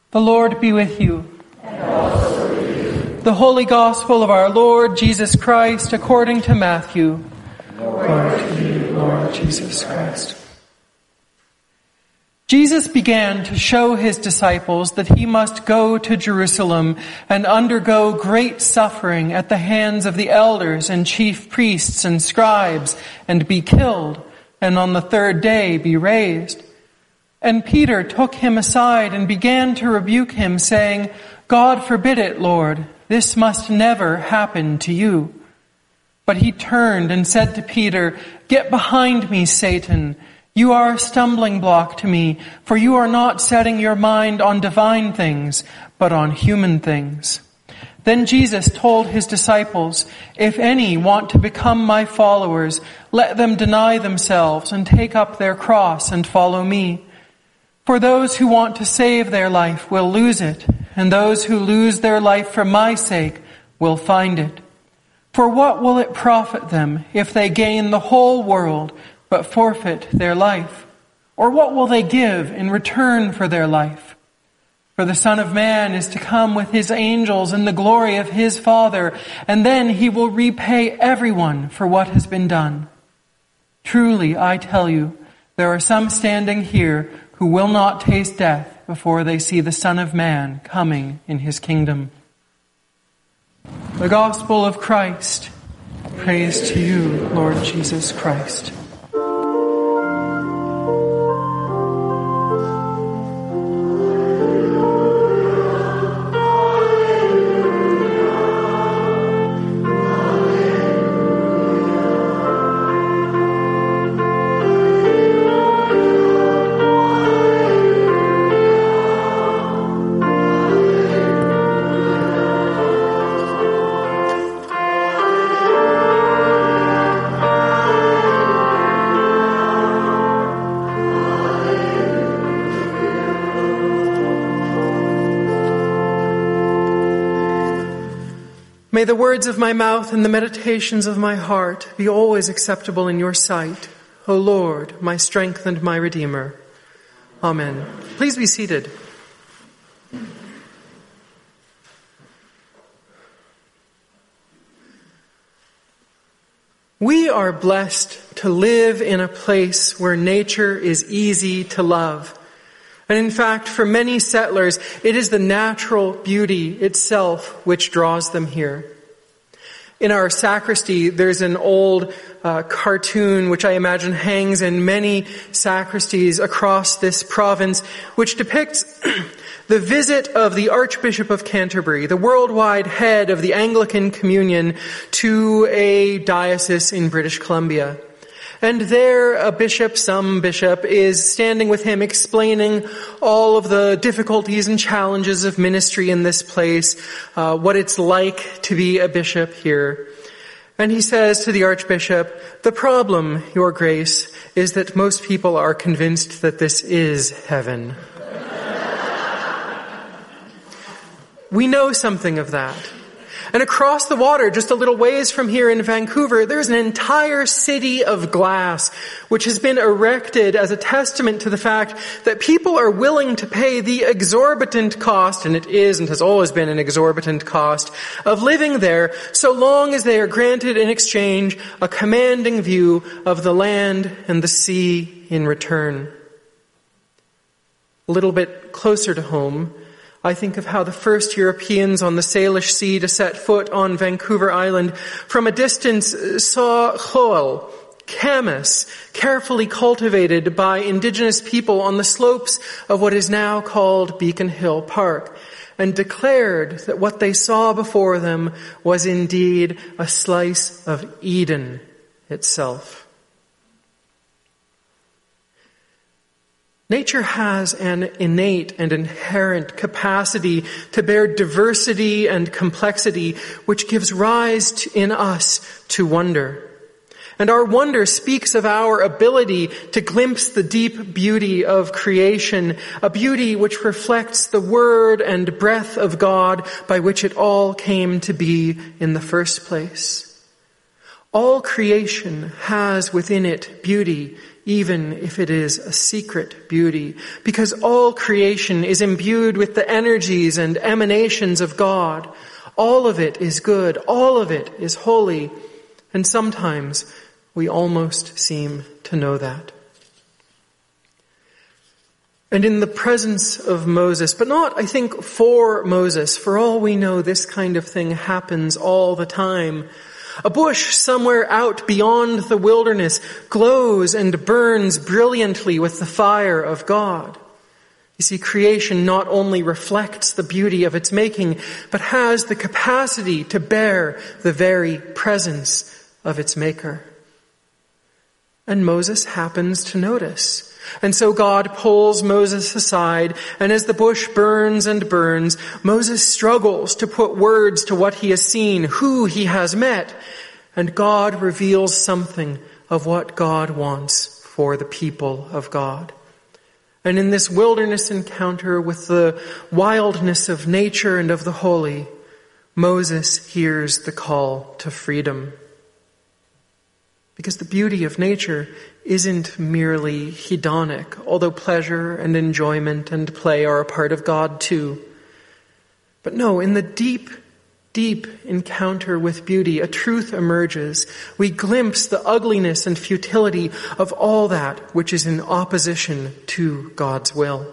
The Lord be with you. And also with you. The Holy Gospel of our Lord Jesus Christ according to Matthew. Glory to you, Lord Jesus Christ. Jesus began to show his disciples that he must go to Jerusalem and undergo great suffering at the hands of the elders and chief priests and scribes, and be killed, and on the third day be raised. And Peter took him aside and began to rebuke him, saying, God forbid it, Lord, this must never happen to you. But he turned and said to Peter, Get behind me, Satan. You are a stumbling block to me, for you are not setting your mind on divine things, but on human things. Then Jesus told his disciples, If any want to become my followers, let them deny themselves and take up their cross and follow me. For those who want to save their life will lose it, and those who lose their life for my sake will find it. For what will it profit them if they gain the whole world but forfeit their life? Or what will they give in return for their life? For the Son of Man is to come with his angels in the glory of his Father, and then he will repay everyone for what has been done. Truly, I tell you, there are some standing here who will not taste death before they see the Son of Man coming in his kingdom. The Gospel of Christ. Praise to you, Lord Jesus Christ. May the words of my mouth and the meditations of my heart be always acceptable in your sight, O Lord, my strength and my Redeemer. Amen. Please be seated. We are blessed to live in a place where nature is easy to love. And in fact, for many settlers, it is the natural beauty itself which draws them here. In our sacristy, there's an old cartoon which I imagine hangs in many sacristies across this province, which depicts the visit of the Archbishop of Canterbury, the worldwide head of the Anglican Communion, to a diocese in British Columbia. And there some bishop, is standing with him explaining all of the difficulties and challenges of ministry in this place, what it's like to be a bishop here. And he says to the Archbishop, the problem, Your Grace, is that most people are convinced that this is heaven. We know something of that. And across the water, just a little ways from here in Vancouver, there's an entire city of glass which has been erected as a testament to the fact that people are willing to pay the exorbitant cost, and it is and has always been an exorbitant cost, of living there so long as they are granted in exchange a commanding view of the land and the sea in return. A little bit closer to home, I think of how the first Europeans on the Salish Sea to set foot on Vancouver Island from a distance saw Choel, camas, carefully cultivated by indigenous people on the slopes of what is now called Beacon Hill Park, and declared that what they saw before them was indeed a slice of Eden itself. Nature has an innate and inherent capacity to bear diversity and complexity, which gives rise in us to wonder. And our wonder speaks of our ability to glimpse the deep beauty of creation, a beauty which reflects the word and breath of God by which it all came to be in the first place. All creation has within it beauty, even if it is a secret beauty, because all creation is imbued with the energies and emanations of God. All of it is good, all of it is holy, and sometimes we almost seem to know that. And in the presence of Moses, but not, I think, for Moses, for all we know, this kind of thing happens all the time. A bush somewhere out beyond the wilderness glows and burns brilliantly with the fire of God. You see, creation not only reflects the beauty of its making, but has the capacity to bear the very presence of its maker. And Moses happens to notice. And so God pulls Moses aside, and as the bush burns and burns, Moses struggles to put words to what he has seen, who he has met, and God reveals something of what God wants for the people of God. And in this wilderness encounter with the wildness of nature and of the holy, Moses hears the call to freedom. Because the beauty of nature isn't merely hedonic, although pleasure and enjoyment and play are a part of God too. But no, in the deep, deep encounter with beauty, a truth emerges. We glimpse the ugliness and futility of all that which is in opposition to God's will.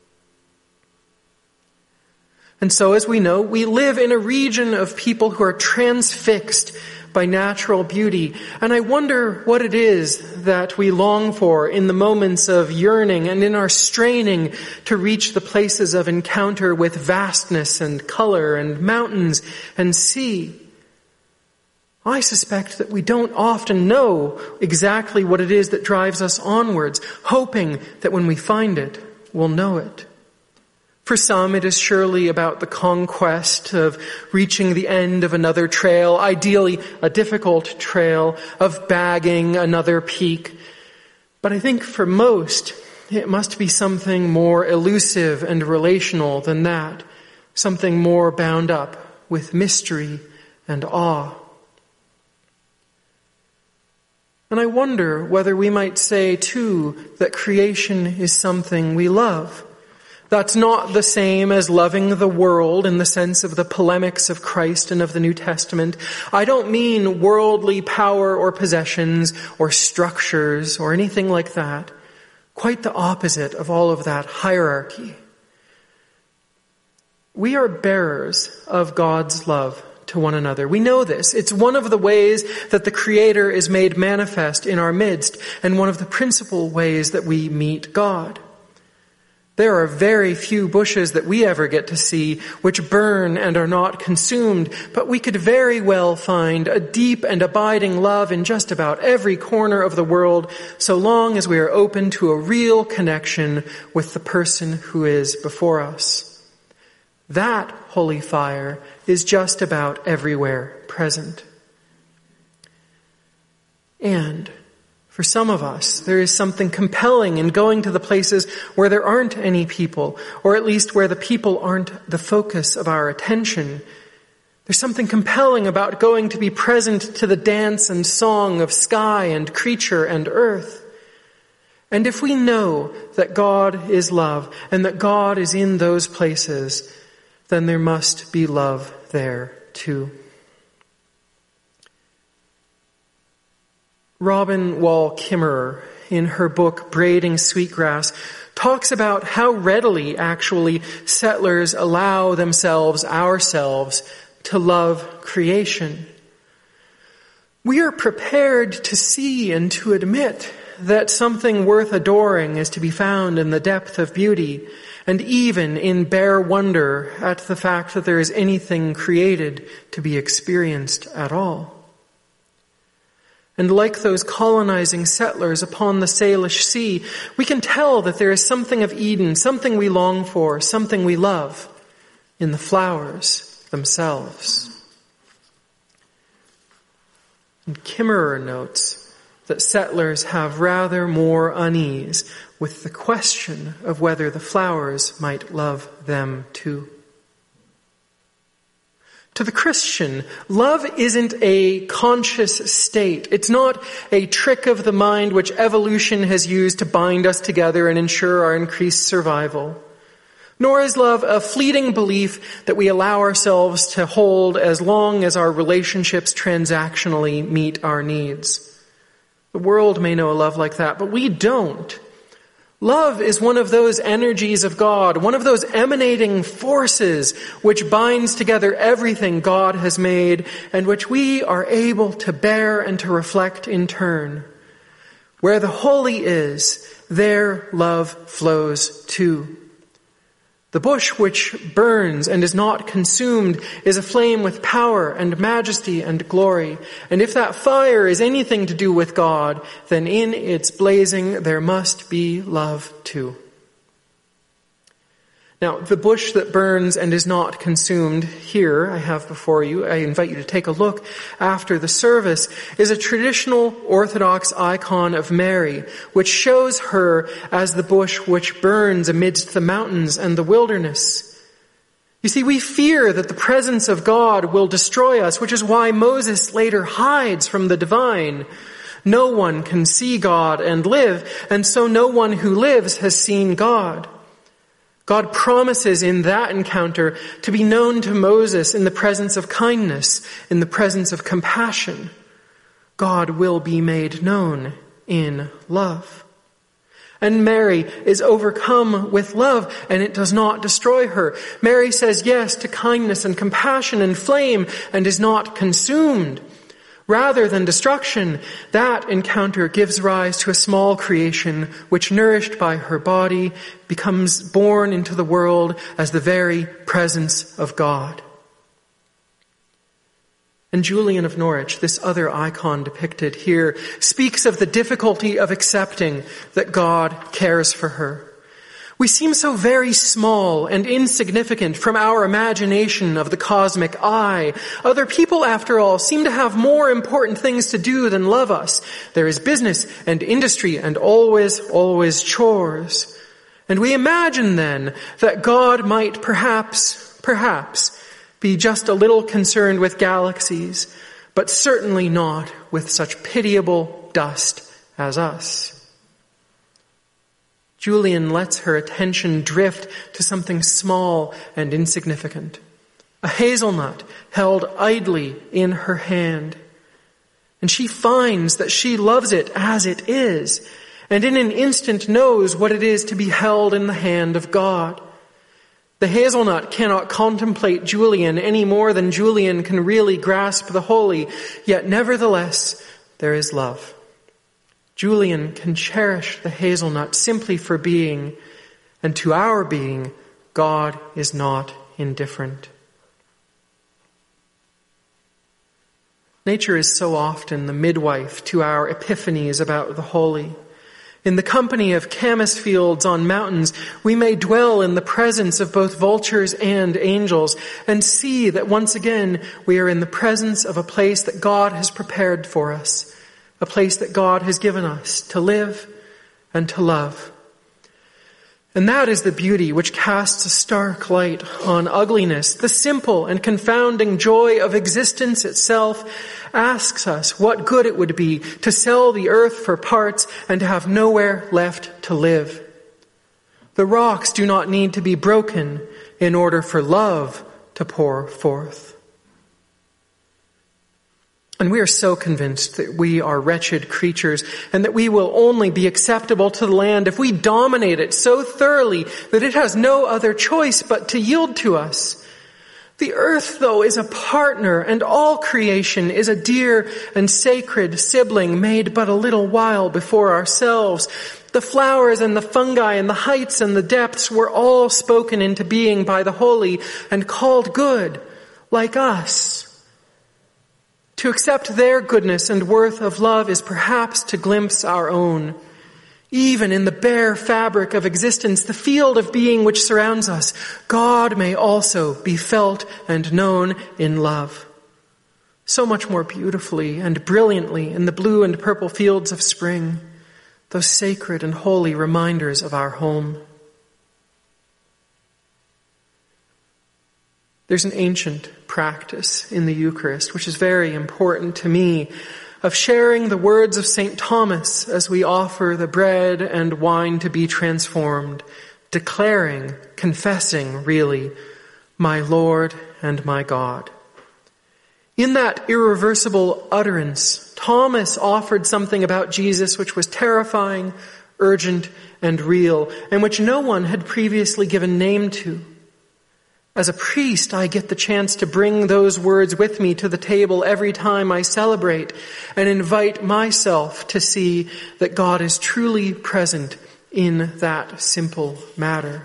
And so, as we know, we live in a region of people who are transfixed by natural beauty. And I wonder what it is that we long for in the moments of yearning and in our straining to reach the places of encounter with vastness and color and mountains and sea. I suspect that we don't often know exactly what it is that drives us onwards, hoping that when we find it, we'll know it. For some, it is surely about the conquest of reaching the end of another trail, ideally a difficult trail, of bagging another peak. But I think for most, it must be something more elusive and relational than that, something more bound up with mystery and awe. And I wonder whether we might say, too, that creation is something we love. That's not the same as loving the world in the sense of the polemics of Christ and of the New Testament. I don't mean worldly power or possessions or structures or anything like that. Quite the opposite of all of that hierarchy. We are bearers of God's love to one another. We know this. It's one of the ways that the Creator is made manifest in our midst, and one of the principal ways that we meet God. There are very few bushes that we ever get to see which burn and are not consumed, but we could very well find a deep and abiding love in just about every corner of the world, so long as we are open to a real connection with the person who is before us. That holy fire is just about everywhere present. And for some of us, there is something compelling in going to the places where there aren't any people, or at least where the people aren't the focus of our attention. There's something compelling about going to be present to the dance and song of sky and creature and earth. And if we know that God is love and that God is in those places, then there must be love there too. Robin Wall Kimmerer, in her book Braiding Sweetgrass, talks about how readily actually settlers allow themselves, ourselves, to love creation. We are prepared to see and to admit that something worth adoring is to be found in the depth of beauty, and even in bare wonder at the fact that there is anything created to be experienced at all. And like those colonizing settlers upon the Salish Sea, we can tell that there is something of Eden, something we long for, something we love in the flowers themselves. And Kimmerer notes that settlers have rather more unease with the question of whether the flowers might love them too. To the Christian, love isn't a conscious state. It's not a trick of the mind which evolution has used to bind us together and ensure our increased survival. Nor is love a fleeting belief that we allow ourselves to hold as long as our relationships transactionally meet our needs. The world may know a love like that, but we don't. Love is one of those energies of God, one of those emanating forces which binds together everything God has made and which we are able to bear and to reflect in turn. Where the holy is, there love flows too. The bush which burns and is not consumed is aflame with power and majesty and glory. And if that fire is anything to do with God, then in its blazing there must be love too. Now, the bush that burns and is not consumed, here I have before you, I invite you to take a look after the service, is a traditional Orthodox icon of Mary, which shows her as the bush which burns amidst the mountains and the wilderness. You see, we fear that the presence of God will destroy us, which is why Moses later hides from the divine. No one can see God and live, and so no one who lives has seen God. God promises in that encounter to be known to Moses in the presence of kindness, in the presence of compassion. God will be made known in love. And Mary is overcome with love, and it does not destroy her. Mary says yes to kindness and compassion and flame, and is not consumed. Rather than destruction, that encounter gives rise to a small creation which, nourished by her body, becomes born into the world as the very presence of God. And Julian of Norwich, this other icon depicted here, speaks of the difficulty of accepting that God cares for her. We seem so very small and insignificant from our imagination of the cosmic eye. Other people, after all, seem to have more important things to do than love us. There is business and industry and always chores. And we imagine then that God might perhaps be just a little concerned with galaxies, but certainly not with such pitiable dust as us. Julian lets her attention drift to something small and insignificant. A hazelnut held idly in her hand. And she finds that she loves it as it is, and in an instant knows what it is to be held in the hand of God. The hazelnut cannot contemplate Julian any more than Julian can really grasp the holy, yet nevertheless there is love. Julian can cherish the hazelnut simply for being, and to our being, God is not indifferent. Nature is so often the midwife to our epiphanies about the holy. In the company of camas fields on mountains, we may dwell in the presence of both vultures and angels and see that once again we are in the presence of a place that God has prepared for us. A place that God has given us to live and to love. And that is the beauty which casts a stark light on ugliness. The simple and confounding joy of existence itself asks us what good it would be to sell the earth for parts and to have nowhere left to live. The rocks do not need to be broken in order for love to pour forth. And we are so convinced that we are wretched creatures and that we will only be acceptable to the land if we dominate it so thoroughly that it has no other choice but to yield to us. The earth, though, is a partner, and all creation is a dear and sacred sibling made but a little while before ourselves. The flowers and the fungi and the heights and the depths were all spoken into being by the holy and called good, like us. To accept their goodness and worth of love is perhaps to glimpse our own. Even in the bare fabric of existence, the field of being which surrounds us, God may also be felt and known in love. So much more beautifully and brilliantly in the blue and purple fields of spring, those sacred and holy reminders of our home. There's an ancient practice in the Eucharist, which is very important to me, of sharing the words of St. Thomas as we offer the bread and wine to be transformed, declaring, confessing, really, my Lord and my God. In that irreversible utterance, Thomas offered something about Jesus which was terrifying, urgent, and real, and which no one had previously given name to. As a priest, I get the chance to bring those words with me to the table every time I celebrate and invite myself to see that God is truly present in that simple matter.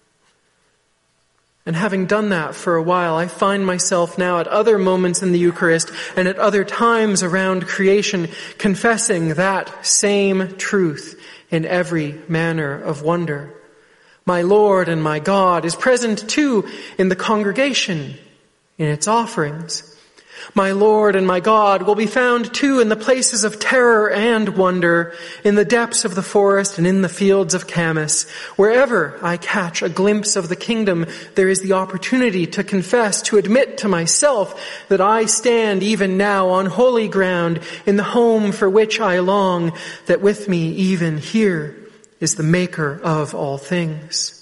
And having done that for a while, I find myself now at other moments in the Eucharist and at other times around creation confessing that same truth in every manner of wonder. My Lord and my God is present too in the congregation, in its offerings. My Lord and my God will be found too in the places of terror and wonder, in the depths of the forest and in the fields of Camus. Wherever I catch a glimpse of the kingdom, there is the opportunity to confess, to admit to myself that I stand even now on holy ground in the home for which I long, that with me even here is the maker of all things.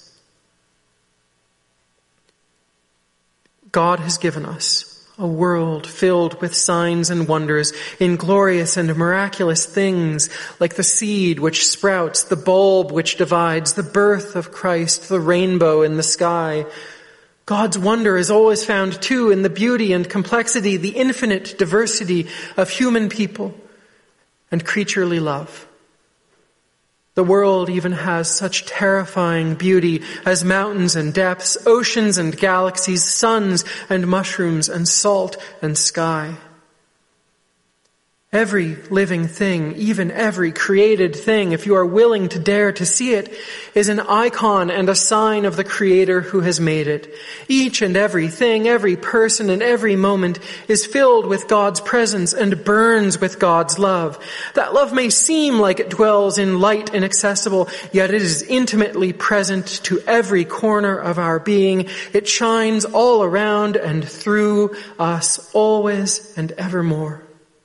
God has given us a world filled with signs and wonders in glorious and miraculous things like the seed which sprouts, the bulb which divides, the birth of Christ, the rainbow in the sky. God's wonder is always found too in the beauty and complexity, the infinite diversity of human people and creaturely love. The world even has such terrifying beauty as mountains and depths, oceans and galaxies, suns and mushrooms and salt and sky. Every living thing, even every created thing, if you are willing to dare to see it, is an icon and a sign of the Creator who has made it. Each and every thing, every person, and every moment is filled with God's presence and burns with God's love. That love may seem like it dwells in light inaccessible, yet it is intimately present to every corner of our being. It shines all around and through us, always and evermore.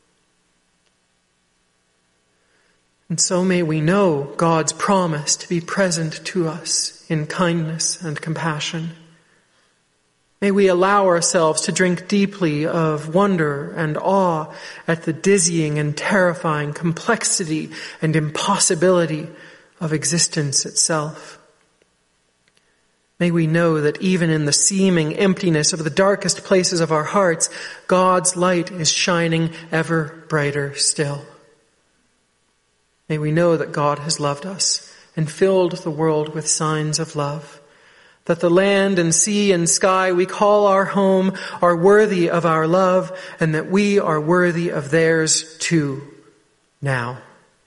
And so may we know God's promise to be present to us in kindness and compassion. May we allow ourselves to drink deeply of wonder and awe at the dizzying and terrifying complexity and impossibility of existence itself. May we know that even in the seeming emptiness of the darkest places of our hearts, God's light is shining ever brighter still. May we know that God has loved us and filled the world with signs of love, that the land and sea and sky we call our home are worthy of our love, and that we are worthy of theirs too, now.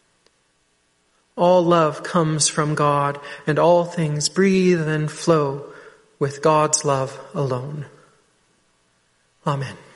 All love comes from God, and all things breathe and flow with God's love alone. Amen.